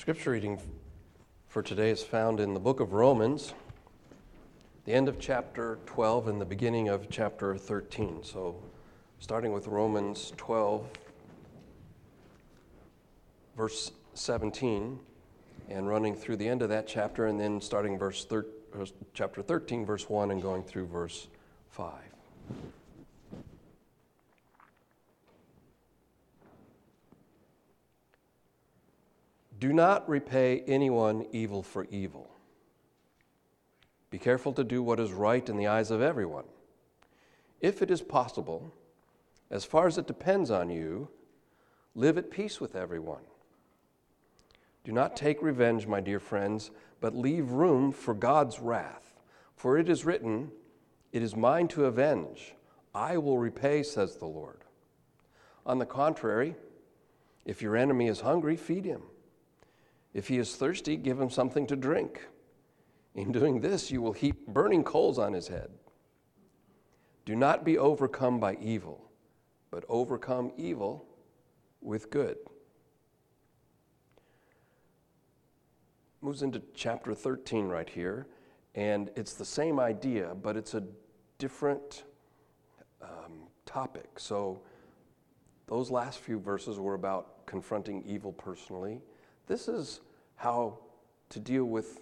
Scripture reading for today is found in the book of Romans, the end of chapter 12 and the beginning of chapter 13. So starting with Romans 12, verse 17, and running through the end of that chapter, and then starting chapter 13, verse 1, and going through verse 5. Do not repay anyone evil for evil. Be careful to do what is right in the eyes of everyone. If it is possible, as far as it depends on you, live at peace with everyone. Do not take revenge, my dear friends, but leave room for God's wrath. For it is written, "It is mine to avenge. I will repay," says the Lord. On the contrary, if your enemy is hungry, feed him. If he is thirsty, give him something to drink. In doing this, you will heap burning coals on his head. Do not be overcome by evil, but overcome evil with good. Moves into chapter 13 right here, and it's the same idea, but it's a different topic. So those last few verses were about confronting evil personally. This is how to deal with,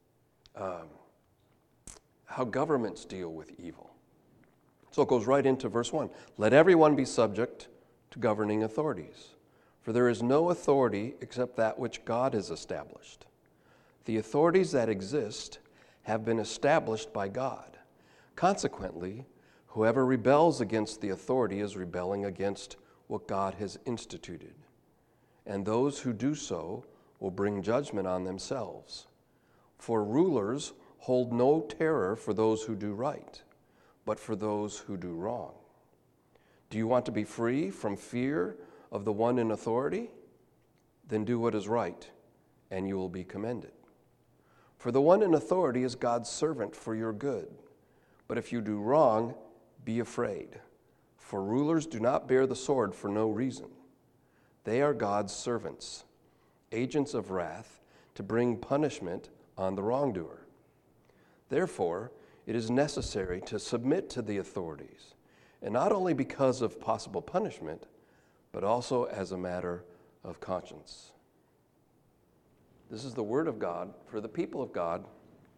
how governments deal with evil. So it goes right into verse 1. Let everyone be subject to governing authorities, for there is no authority except that which God has established. The authorities that exist have been established by God. Consequently, whoever rebels against the authority is rebelling against what God has instituted. And those who do so will bring judgment on themselves. For rulers hold no terror for those who do right, but for those who do wrong. Do you want to be free from fear of the one in authority? Then do what is right, and you will be commended. For the one in authority is God's servant for your good. But if you do wrong, be afraid. For rulers do not bear the sword for no reason. They are God's servants, agents of wrath, to bring punishment on the wrongdoer. Therefore, it is necessary to submit to the authorities, and not only because of possible punishment, but also as a matter of conscience. This is the word of God for the people of God.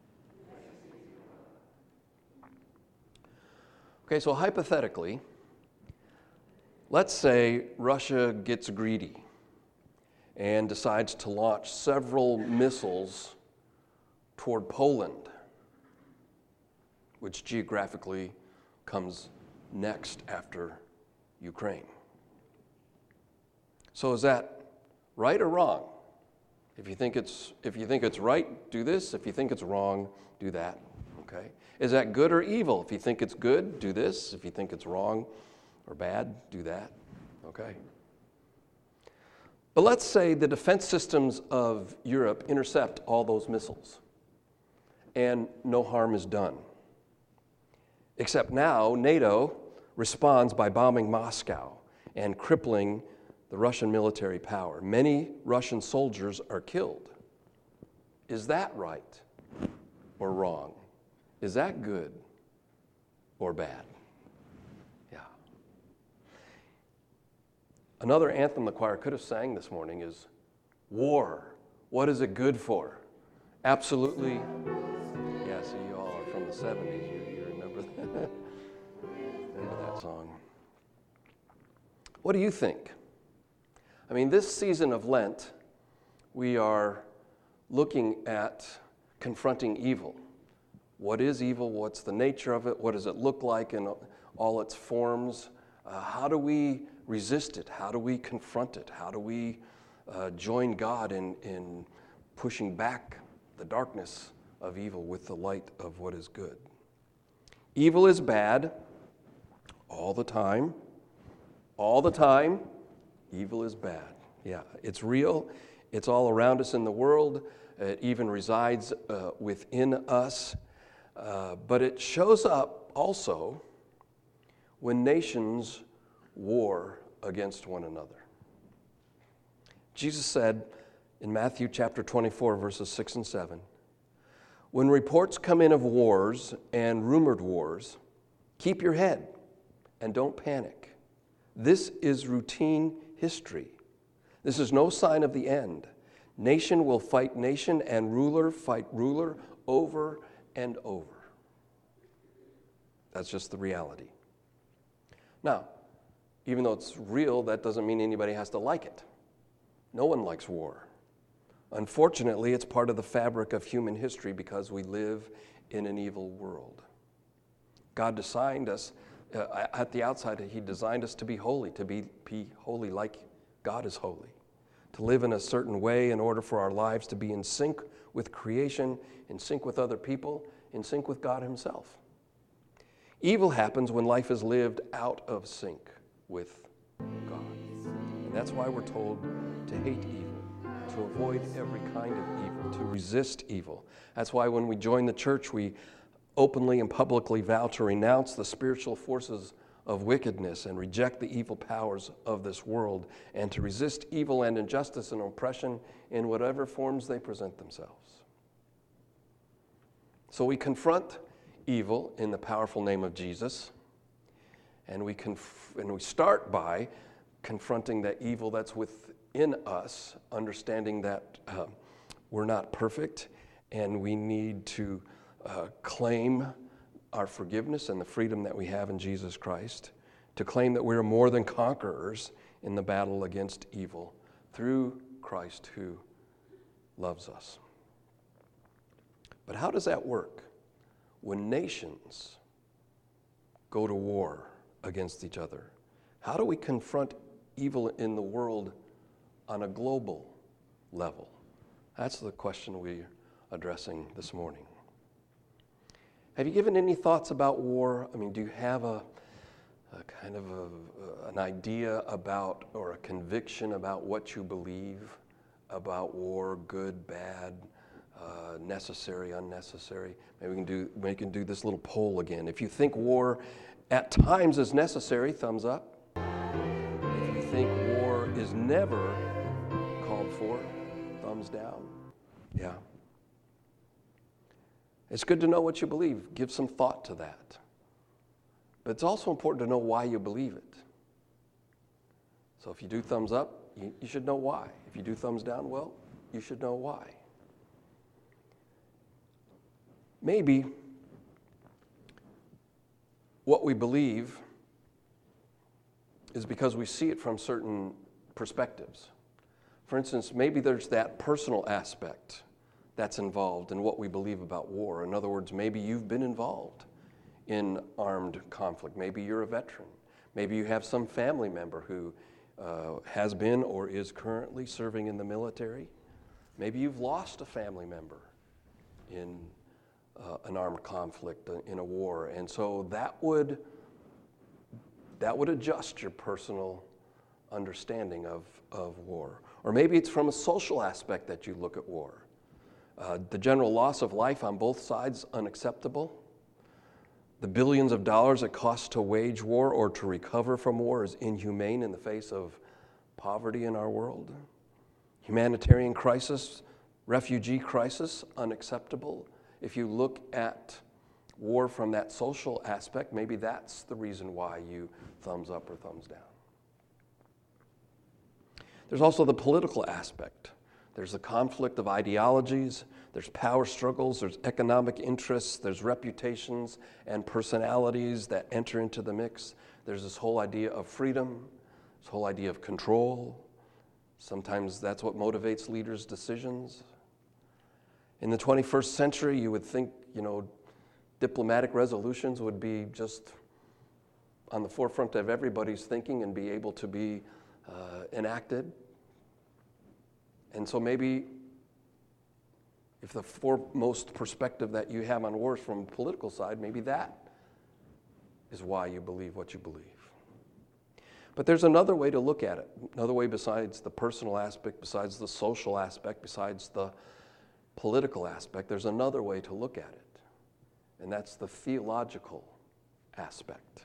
Okay, so hypothetically, let's say Russia gets greedy and decides to launch several missiles toward Poland, which geographically comes next after Ukraine. So is that right or wrong? If you think it's right, do this. If you think it's wrong, do that. Okay? Is that good or evil? If you think it's good, do this. If you think it's wrong or bad, do that. Okay? But let's say the defense systems of Europe intercept all those missiles and no harm is done. Except now NATO responds by bombing Moscow and crippling the Russian military power. Many Russian soldiers are killed. Is that right or wrong? Is that good or bad? Yeah. Another anthem the choir could have sang this morning is War. What is it good for? Absolutely. Yeah, so you all are from the 70s. You remember that? Remember that song. What do you think? I mean, this season of Lent, we are looking at confronting evil. What is evil? What's the nature of it? What does it look like in all its forms? How do we resist it? How do we confront it? How do we join God in pushing back the darkness of evil with the light of what is good? Evil is bad all the time. All the time, evil is bad. Yeah, it's real. It's all around us in the world. It even resides within us. But it shows up also when nations war against one another. Jesus said, in Matthew chapter 24, verses 6 and 7. When reports come in of wars and rumored wars, keep your head and don't panic. This is routine history. This is no sign of the end. Nation will fight nation and ruler fight ruler over and over. That's just the reality. Now, even though it's real, that doesn't mean anybody has to like it. No one likes war. Unfortunately, it's part of the fabric of human history because we live in an evil world. God designed us, at the outside, He designed us to be holy, holy like God is holy, to live in a certain way in order for our lives to be in sync with creation, in sync with other people, in sync with God Himself. Evil happens when life is lived out of sync with God. And that's why we're told to hate evil, to avoid every kind of evil, to resist evil. That's why when we join the church, we openly and publicly vow to renounce the spiritual forces of wickedness and reject the evil powers of this world, and to resist evil and injustice and oppression in whatever forms they present themselves. So we confront evil in the powerful name of Jesus, and we start by confronting that evil that's within us, understanding that we're not perfect, and we need to claim our forgiveness and the freedom that we have in Jesus Christ, to claim that we're more than conquerors in the battle against evil through Christ who loves us. But how does that work when nations go to war against each other? How do we confront evil in the world on a global level? That's the question we're addressing this morning. Have you given any thoughts about war? I mean, do you have an idea about or a conviction about what you believe about war, good, bad, necessary, unnecessary? Maybe we can do this little poll again. If you think war at times is necessary, thumbs up. If you think war is never called for, thumbs down. Yeah. It's good to know what you believe. Give some thought to that. But it's also important to know why you believe it. So if you do thumbs up, you should know why. If you do thumbs down, well, you should know why. Maybe what we believe is because we see it from certain perspectives. For instance, maybe there's that personal aspect that's involved in what we believe about war. In other words, maybe you've been involved in armed conflict. Maybe you're a veteran. Maybe you have some family member who has been or is currently serving in the military. Maybe you've lost a family member in an armed conflict, in a war. And so that would adjust your personal understanding of war. Or maybe it's from a social aspect that you look at war. The general loss of life on both sides, unacceptable. The billions of dollars it costs to wage war or to recover from war is inhumane in the face of poverty in our world. Humanitarian crisis, refugee crisis, unacceptable. If you look at war from that social aspect, maybe that's the reason why you thumbs up or thumbs down. There's also the political aspect. There's the conflict of ideologies, there's power struggles, there's economic interests, there's reputations and personalities that enter into the mix. There's this whole idea of freedom, this whole idea of control. Sometimes that's what motivates leaders' decisions. In the 21st century, you would think, diplomatic resolutions would be just on the forefront of everybody's thinking and be able to be enacted. And so maybe if the foremost perspective that you have on war is from the political side, maybe that is why you believe what you believe. But there's another way to look at it, another way besides the personal aspect, besides the social aspect, besides the political aspect. There's another way to look at it, and that's the theological aspect.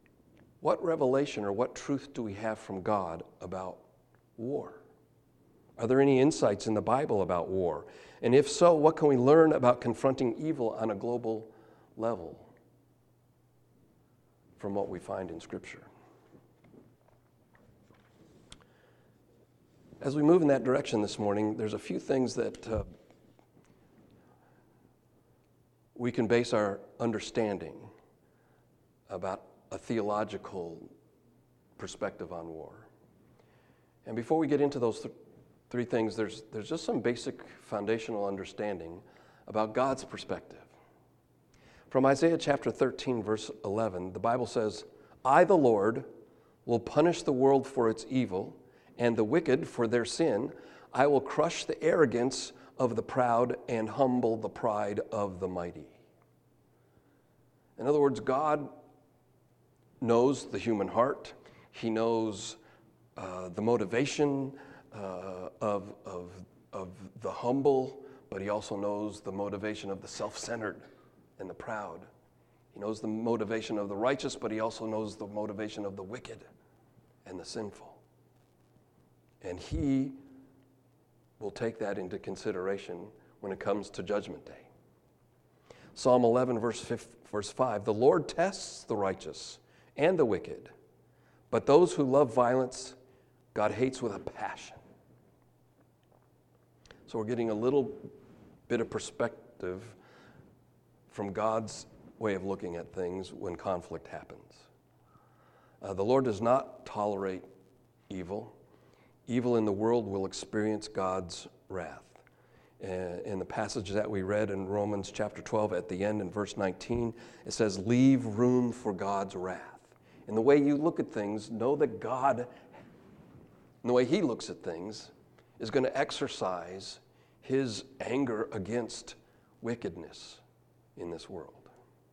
What revelation or what truth do we have from God about war? Are there any insights in the Bible about war? And if so, what can we learn about confronting evil on a global level from what we find in Scripture? As we move in that direction this morning, there's a few things that we can base our understanding about a theological perspective on war. And before we get into those three things, there's just some basic foundational understanding about God's perspective. From Isaiah chapter 13, verse 11, the Bible says, "I, the Lord, will punish the world for its evil, and the wicked for their sin. I will crush the arrogance of the proud and humble the pride of the mighty." In other words, God knows the human heart. He knows the motivation of the humble, but he also knows the motivation of the self-centered and the proud. He knows the motivation of the righteous, but he also knows the motivation of the wicked and the sinful. And he will take that into consideration when it comes to Judgment Day. Psalm 11, verse 5, "The Lord tests the righteous and the wicked, but those who love violence, God hates with a passion." So we're getting a little bit of perspective from God's way of looking at things when conflict happens. The Lord does not tolerate evil. Evil in the world will experience God's wrath. In the passage that we read in Romans chapter 12 at the end in verse 19, it says, "Leave room for God's wrath." In the way you look at things, know that God, in the way he looks at things, is going to exercise his anger against wickedness in this world.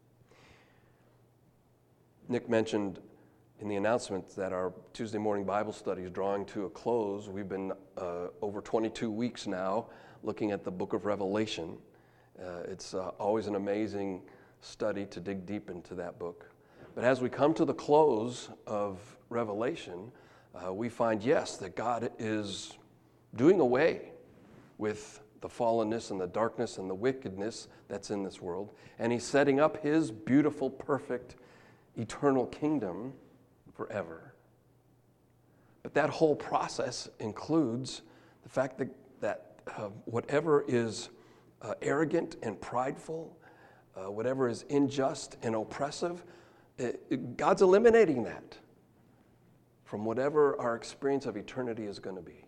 Nick mentioned in the announcement that our Tuesday morning Bible study is drawing to a close. We've been over 22 weeks now looking at the book of Revelation. It's always an amazing study to dig deep into that book. But as we come to the close of Revelation, we find, yes, that God is doing away with the fallenness and the darkness and the wickedness that's in this world, and he's setting up his beautiful, perfect, eternal kingdom forever. But that whole process includes the fact that whatever is arrogant and prideful, whatever is unjust and oppressive, God's eliminating that from whatever our experience of eternity is going to be.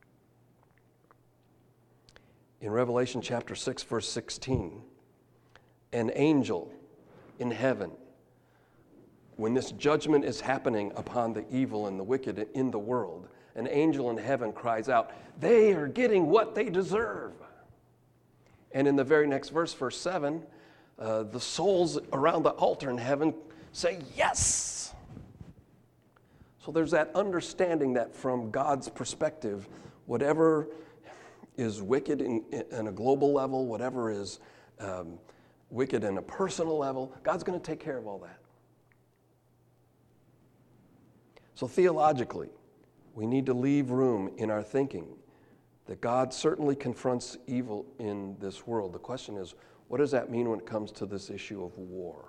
In Revelation chapter 6, verse 16, an angel in heaven, when this judgment is happening upon the evil and the wicked in the world, an angel in heaven cries out, "They are getting what they deserve." And in the very next verse, verse 7, the souls around the altar in heaven say, "Yes!" So there's that understanding that from God's perspective, whatever is wicked in a global level, whatever is wicked in a personal level, God's going to take care of all that. So theologically, we need to leave room in our thinking that God certainly confronts evil in this world. The question is, what does that mean when it comes to this issue of war?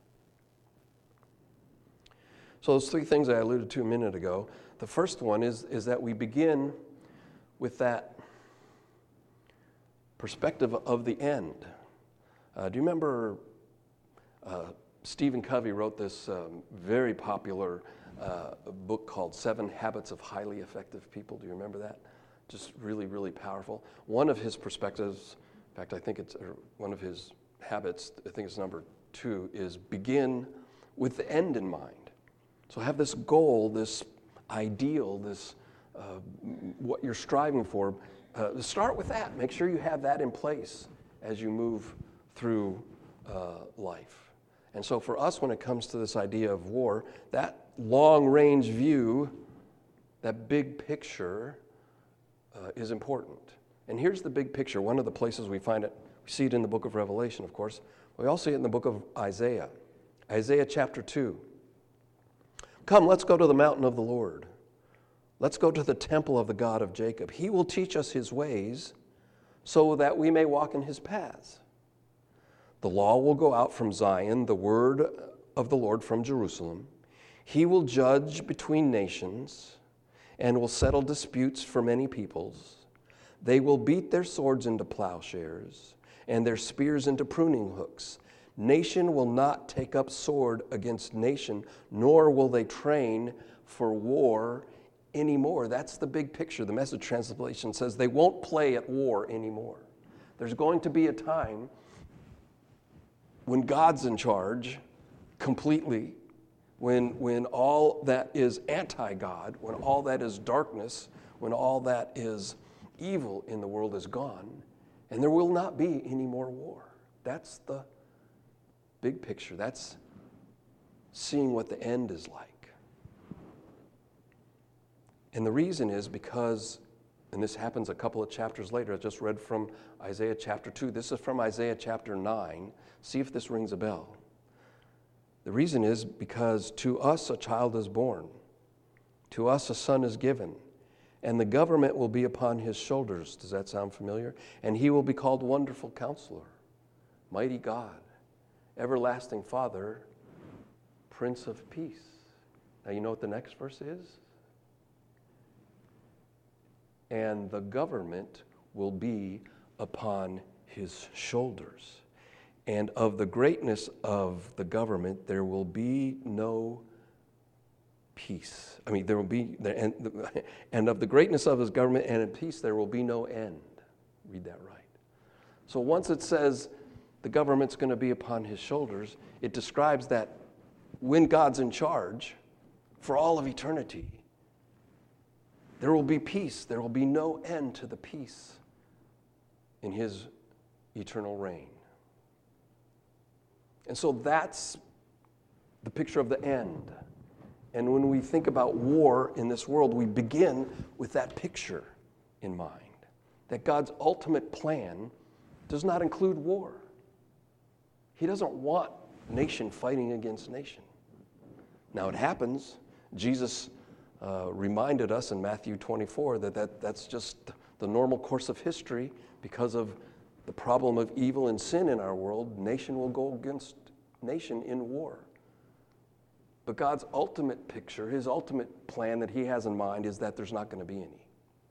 So those three things I alluded to a minute ago. The first one is that we begin with that perspective of the end. Do you remember Stephen Covey wrote this very popular book called 7 Habits of Highly Effective People? Do you remember that? Just really, really powerful. One of his perspectives, in fact, I think it's one of his habits, I think it's number 2, is begin with the end in mind. So have this goal, this ideal, this what you're striving for. Start with that. Make sure you have that in place as you move through life. And so for us, when it comes to this idea of war, that long-range view, that big picture is important. And here's the big picture. One of the places we find it, we see it in the book of Revelation, of course. We also see it in the book of Isaiah. Isaiah chapter 2. "Come, let's go to the mountain of the Lord. Let's go to the temple of the God of Jacob. He will teach us his ways so that we may walk in his paths. The law will go out from Zion, the word of the Lord from Jerusalem. He will judge between nations and will settle disputes for many peoples. They will beat their swords into plowshares and their spears into pruning hooks. Nation will not take up sword against nation, nor will they train for war anymore. That's the big picture. The Message translation says they won't play at war anymore. There's going to be a time when God's in charge completely, when all that is anti-God, when all that is darkness, when all that is evil in the world is gone, and there will not be any more war. That's the big picture. That's seeing what the end is like. And the reason is because, and this happens a couple of chapters later, I just read from Isaiah chapter 2. This is from Isaiah chapter 9. See if this rings a bell. The reason is because to us a child is born, to us a son is given, and the government will be upon his shoulders. Does that sound familiar? And he will be called Wonderful Counselor, Mighty God, Everlasting Father, Prince of Peace. Now you know what the next verse is? And the government will be upon his shoulders. And of the greatness of the government, there will be no peace. There will be, and of the greatness of his government and in peace, there will be no end. Read that right. So once it says the government's going to be upon his shoulders, it describes that when God's in charge for all of eternity, there will be peace. There will be no end to the peace in his eternal reign. And so that's the picture of the end. And when we think about war in this world, we begin with that picture in mind, that God's ultimate plan does not include war. He doesn't want nation fighting against nation. Now it happens. Jesus reminded us in Matthew 24 that's just the normal course of history. Because of the problem of evil and sin in our world, nation will go against nation in war. But God's ultimate picture, his ultimate plan that he has in mind is that there's not going to be any.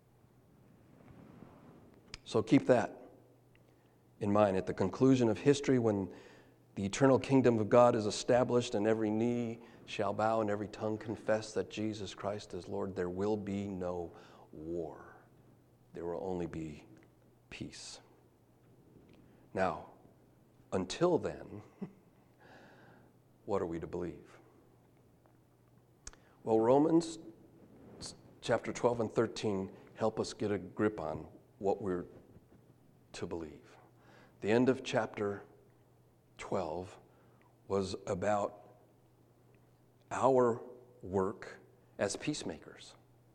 So keep that in mind. At the conclusion of history, when the eternal kingdom of God is established and every knee shall bow and every tongue confess that Jesus Christ is Lord, there will be no war. There will only be peace. Now, until then, what are we to believe? Well, Romans chapter 12 and 13 help us get a grip on what we're to believe. The end of chapter 12 was about our work as peacemakers.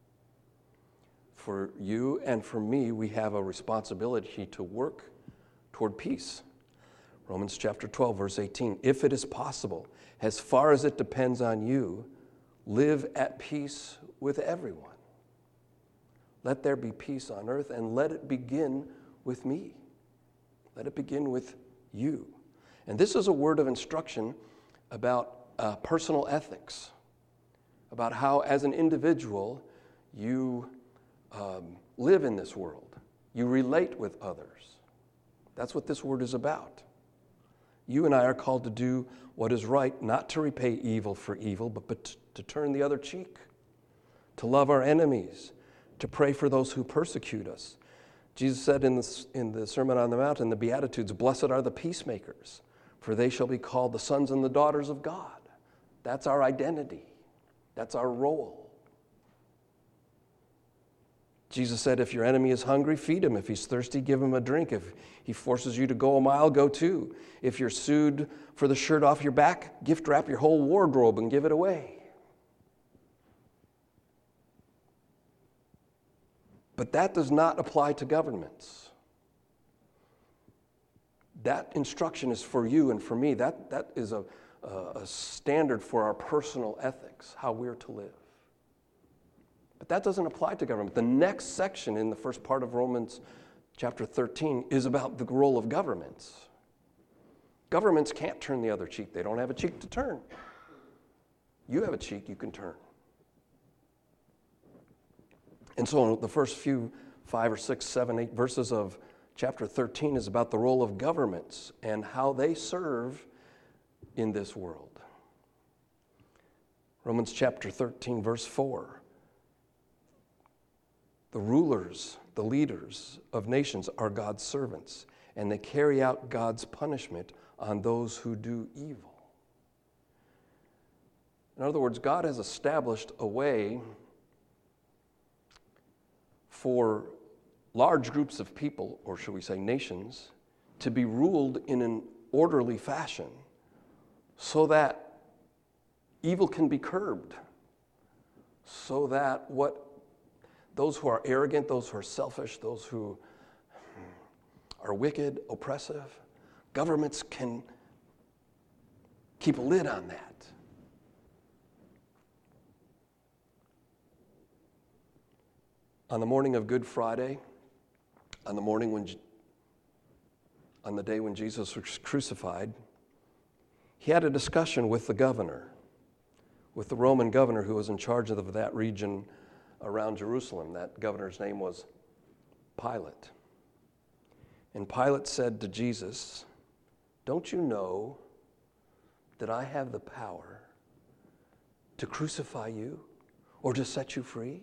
For you and for me, we have a responsibility to work toward peace. Romans chapter 12, verse 18. If it is possible, as far as it depends on you, live at peace with everyone. Let there be peace on earth, and let it begin with me. Let it begin with you. And this is a word of instruction about personal ethics, about how, as an individual, you live in this world. You relate with others. That's what this word is about. You and I are called to do what is right, not to repay evil for evil, but to turn the other cheek, to love our enemies, to pray for those who persecute us. Jesus said in the Sermon on the Mount, in the Beatitudes, blessed are the peacemakers, for they shall be called the sons and the daughters of God. That's our identity. That's our role. Jesus said, if your enemy is hungry, feed him. If he's thirsty, give him a drink. If he forces you to go a mile, go two. If you're sued for the shirt off your back, gift wrap your whole wardrobe and give it away. But that does not apply to governments. That instruction is for you and for me. That is a standard for our personal ethics, how we're to live. But that doesn't apply to government. The next section in the first part of Romans chapter 13 is about the role of governments. Governments can't turn the other cheek. They don't have a cheek to turn. You have a cheek you can turn. And so the first few 5 or 6, 7, 8 verses of chapter 13 is about the role of governments and how they serve in this world. Romans chapter 13, verse 4. The rulers, the leaders of nations are God's servants, and they carry out God's punishment on those who do evil. In other words, God has established a way for large groups of people, or should we say nations, to be ruled in an orderly fashion so that evil can be curbed, so that those who are arrogant, those who are selfish, those who are wicked, oppressive, governments can keep a lid on that. On the morning of Good Friday, on the day when Jesus was crucified, he had a discussion with the governor, with the Roman governor who was in charge of that region around Jerusalem. That governor's name was Pilate. And Pilate said to Jesus, "Don't you know that I have the power to crucify you or to set you free?"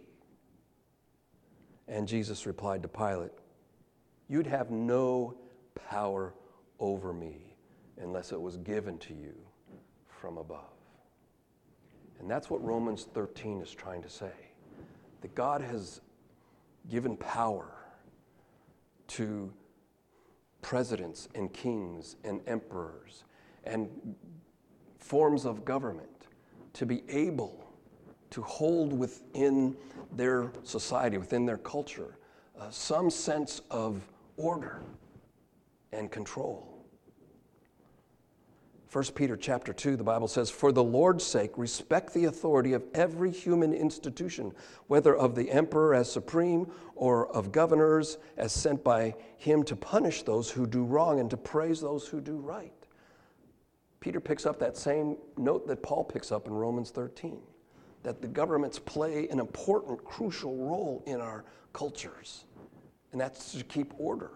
And Jesus replied to Pilate, "You'd have no power over me unless it was given to you from above." And that's what Romans 13 is trying to say. That God has given power to presidents and kings and emperors and forms of government to be able to hold within their society, within their culture, some sense of order and control. 1 Peter chapter 2, the Bible says, "For the Lord's sake, respect the authority of every human institution, whether of the emperor as supreme or of governors as sent by him to punish those who do wrong and to praise those who do right." Peter picks up that same note that Paul picks up in Romans 13, that the governments play an important, crucial role in our cultures, and that's to keep order.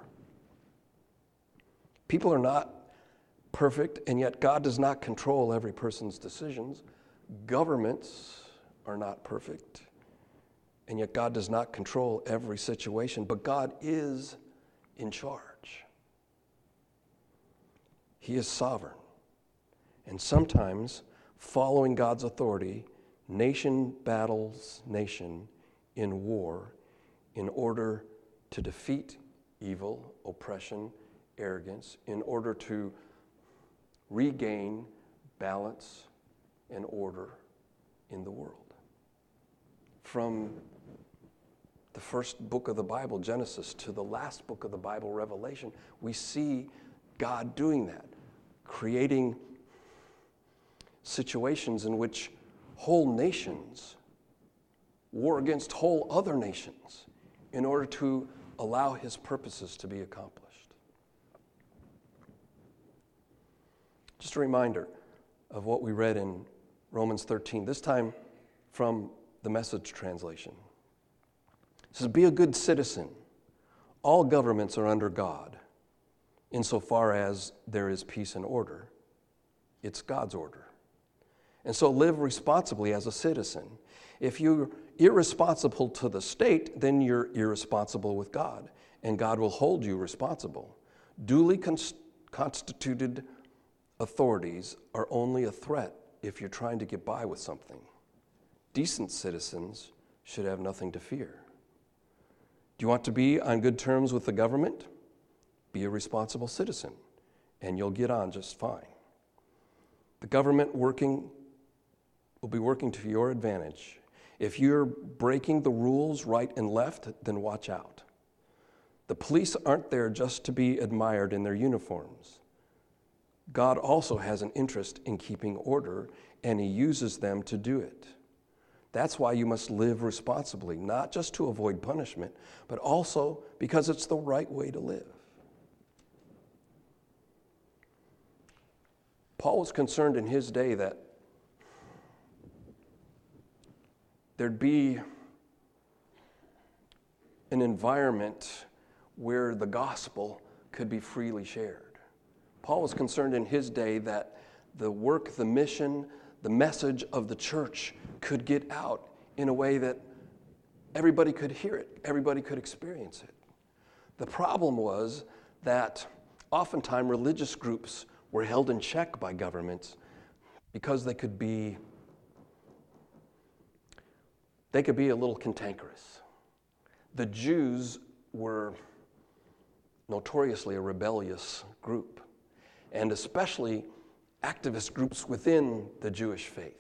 People are not perfect, and yet God does not control every person's decisions. Governments are not perfect, and yet God does not control every situation, but God is in charge. He is sovereign, and sometimes, following God's authority, nation battles nation in war in order to defeat evil, oppression, arrogance, in order to regain balance and order in the world. From the first book of the Bible, Genesis, to the last book of the Bible, Revelation, we see God doing that, creating situations in which whole nations war against whole other nations in order to allow his purposes to be accomplished. Just a reminder of what we read in Romans 13, this time from the Message translation. It says, "Be a good citizen. All governments are under God. Insofar as there is peace and order, it's God's order. And so live responsibly as a citizen. If you're irresponsible to the state, then you're irresponsible with God, and God will hold you responsible. Duly constituted authorities are only a threat if you're trying to get by with something. Decent citizens should have nothing to fear. Do you want to be on good terms with the government? Be a responsible citizen, and you'll get on just fine. The government will be working to your advantage. If you're breaking the rules right and left, then watch out. The police aren't there just to be admired in their uniforms. God also has an interest in keeping order, and he uses them to do it. That's why you must live responsibly, not just to avoid punishment, but also because it's the right way to live. Paul was concerned in his day that there'd be an environment where the gospel could be freely shared. Paul was concerned in his day that the work, the mission, the message of the church could get out in a way that everybody could hear it, everybody could experience it. The problem was that oftentimes religious groups were held in check by governments because they could be a little cantankerous. The Jews were notoriously a rebellious group, and especially activist groups within the Jewish faith.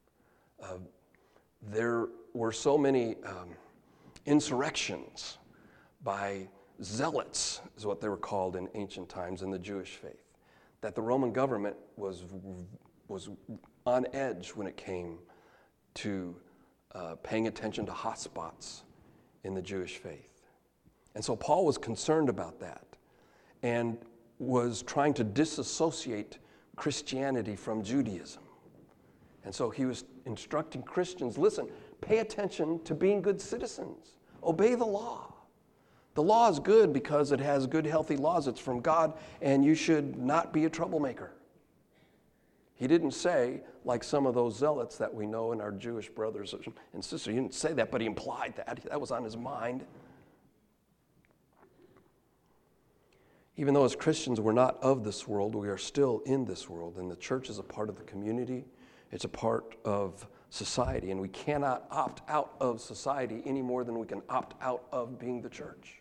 There were so many insurrections by zealots, is what they were called in ancient times in the Jewish faith, that the Roman government was on edge when it came to paying attention to hotspots in the Jewish faith. And so Paul was concerned about that and was trying to disassociate Christianity from Judaism. And so he was instructing Christians, listen, pay attention to being good citizens. Obey the law. The law is good because it has good, healthy laws. It's from God, and you should not be a troublemaker. He didn't say, like some of those zealots that we know in our Jewish brothers and sisters, he didn't say that, but he implied that. That was on his mind. Even though as Christians we're not of this world, we are still in this world, and the church is a part of the community. It's a part of society, and we cannot opt out of society any more than we can opt out of being the church.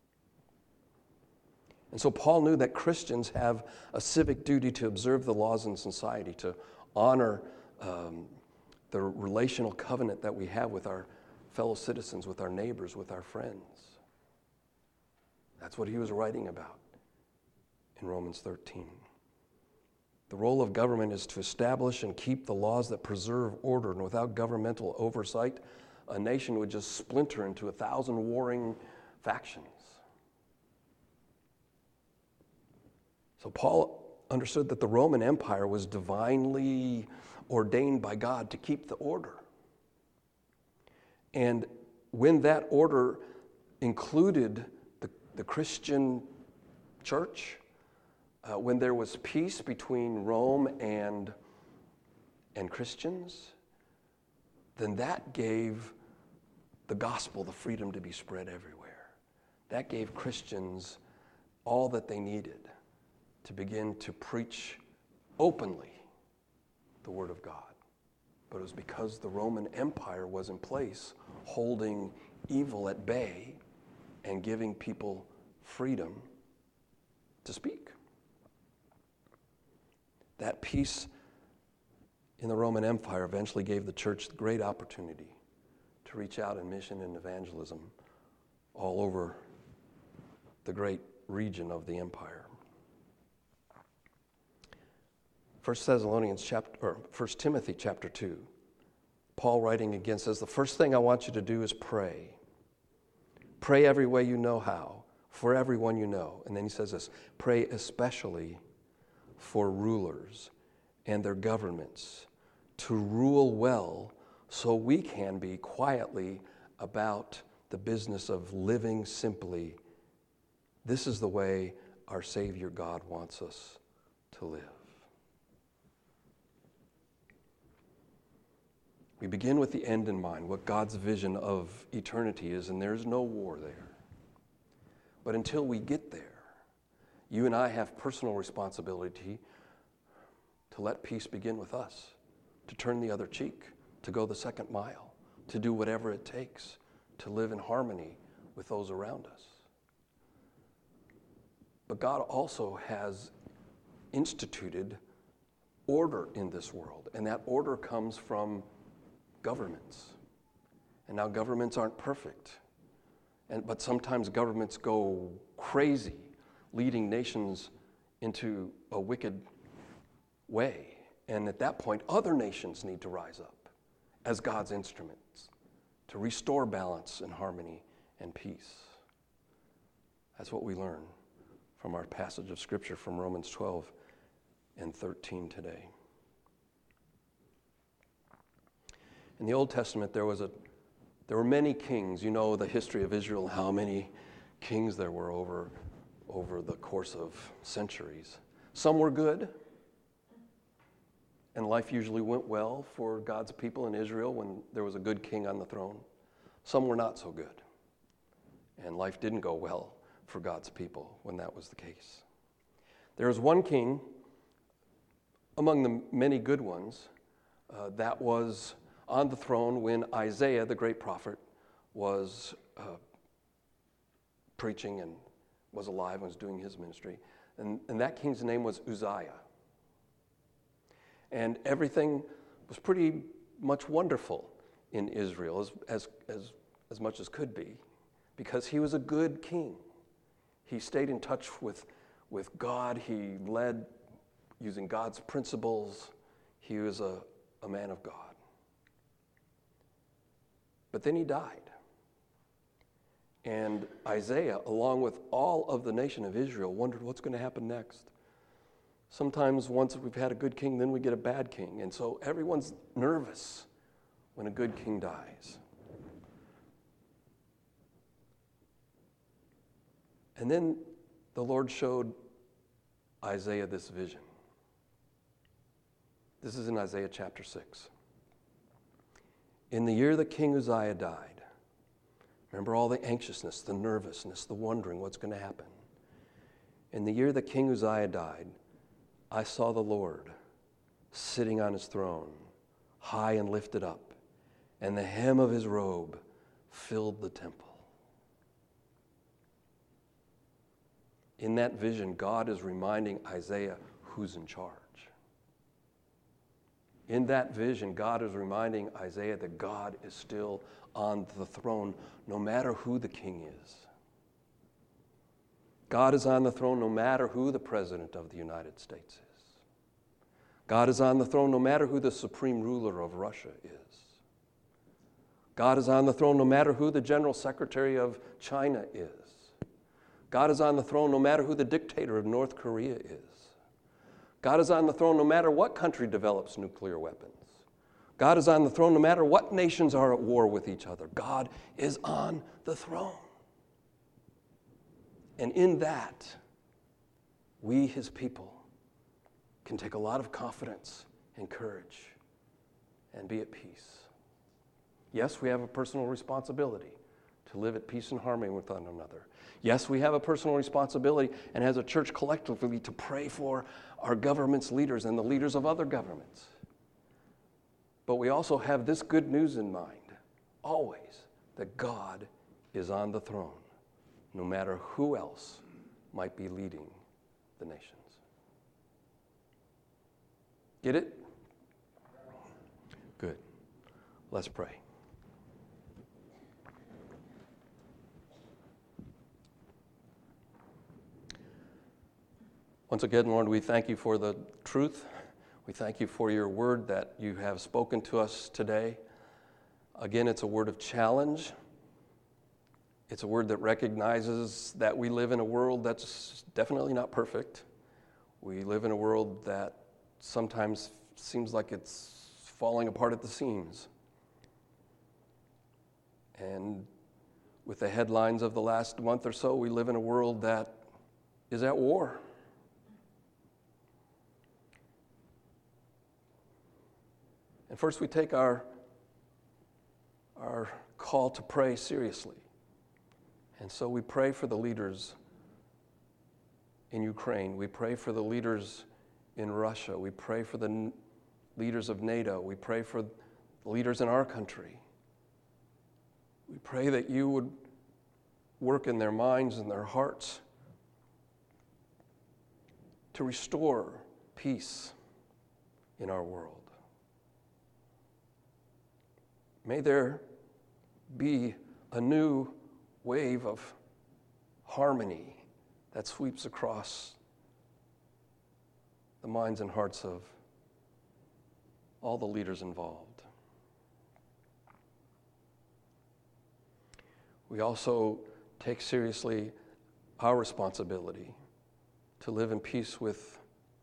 And so Paul knew that Christians have a civic duty to observe the laws in society, to honor the relational covenant that we have with our fellow citizens, with our neighbors, with our friends. That's what he was writing about in Romans 13. The role of government is to establish and keep the laws that preserve order, and without governmental oversight, a nation would just splinter into 1,000 warring factions. So Paul understood that the Roman Empire was divinely ordained by God to keep the order. And when that order included the Christian church, when there was peace between Rome and Christians, then that gave the gospel the freedom to be spread everywhere. That gave Christians all that they needed to begin to preach openly the Word of God. But it was because the Roman Empire was in place, holding evil at bay and giving people freedom to speak. That peace in the Roman Empire eventually gave the church the great opportunity to reach out in mission and evangelism all over the great region of the empire. 1 Timothy chapter 2, Paul writing again says, the first thing I want you to do is pray. Pray every way you know how, for everyone you know. And then he says this, pray especially for rulers and their governments to rule well so we can be quietly about the business of living simply. This is the way our Savior God wants us to live. We begin with the end in mind, what God's vision of eternity is, and there's no war there. But until we get there, you and I have personal responsibility to let peace begin with us, to turn the other cheek, to go the second mile, to do whatever it takes to live in harmony with those around us. But God also has instituted order in this world, and that order comes from governments. And now governments aren't perfect, but sometimes governments go crazy, leading nations into a wicked way. And at that point, other nations need to rise up as God's instrument to restore balance and harmony and peace. That's what we learn from our passage of Scripture from Romans 12 and 13 today. In the Old Testament, there were many kings. You know the history of Israel, how many kings there were over the course of centuries. Some were good, and life usually went well for God's people in Israel when there was a good king on the throne. Some were not so good, and life didn't go well for God's people when that was the case. There was one king among the many good ones that was on the throne when Isaiah, the great prophet, was preaching and was alive and was doing his ministry. And that king's name was Uzziah. And everything was pretty much wonderful in Israel, as much as could be, because he was a good king. He stayed in touch with God. He led using God's principles. He was a man of God. But then he died. And Isaiah, along with all of the nation of Israel, wondered what's going to happen next. Sometimes once we've had a good king, then we get a bad king. And so everyone's nervous when a good king dies. And then the Lord showed Isaiah this vision. This is in Isaiah chapter 6. In the year that King Uzziah died, remember all the anxiousness, the nervousness, the wondering what's going to happen. In the year that King Uzziah died, I saw the Lord sitting on his throne, high and lifted up, and the hem of his robe filled the temple. In that vision, God is reminding Isaiah who's in charge. In that vision, God is reminding Isaiah that God is still on the throne, no matter who the king is. God is on the throne no matter who the President of the United States is. God is on the throne no matter who the supreme ruler of Russia is. God is on the throne no matter who the General Secretary of China is. God is on the throne no matter who the dictator of North Korea is. God is on the throne no matter what country develops nuclear weapons. God is on the throne no matter what nations are at war with each other. God is on the throne. And in that, we, his people, can take a lot of confidence and courage and be at peace. Yes, we have a personal responsibility to live at peace and harmony with one another. Yes, we have a personal responsibility, and as a church collectively, to pray for our government's leaders and the leaders of other governments. But we also have this good news in mind, always, that God is on the throne, no matter who else might be leading the nations. Get it? Good. Let's pray. Once again, Lord, we thank you for the truth. We thank you for your word that you have spoken to us today. Again, it's a word of challenge. It's a word that recognizes that we live in a world that's definitely not perfect. We live in a world that sometimes seems like it's falling apart at the seams. And with the headlines of the last month or so, we live in a world that is at war. And first, we take our call to pray seriously. And so we pray for the leaders in Ukraine. We pray for the leaders in Russia. We pray for the leaders of NATO. We pray for the leaders in our country. We pray that you would work in their minds and their hearts to restore peace in our world. May there be a new wave of harmony that sweeps across the minds and hearts of all the leaders involved. we also take seriously our responsibility to live in peace with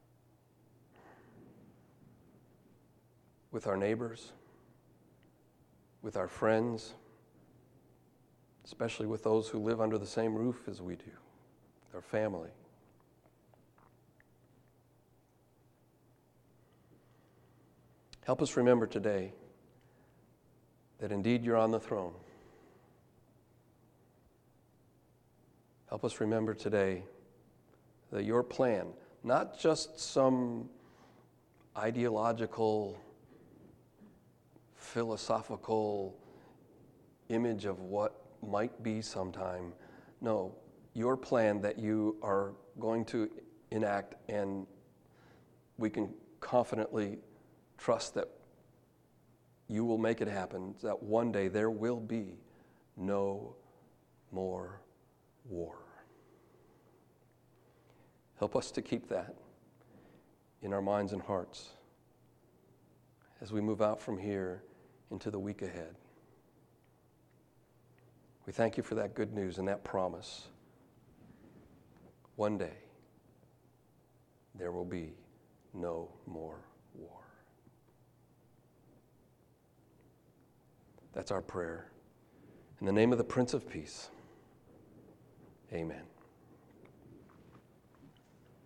our neighbors, with our friends, especially with those who live under the same roof as we do, our family. Help us remember today that indeed you're on the throne. Help us remember today that your plan, not just some ideological, philosophical image of what might be sometime. No, your plan that you are going to enact, and we can confidently trust that you will make it happen, that one day there will be no more war. Help us to keep that in our minds and hearts as we move out from here into the week ahead. We thank you for that good news and that promise. One day, there will be no more war. That's our prayer. In the name of the Prince of Peace, amen.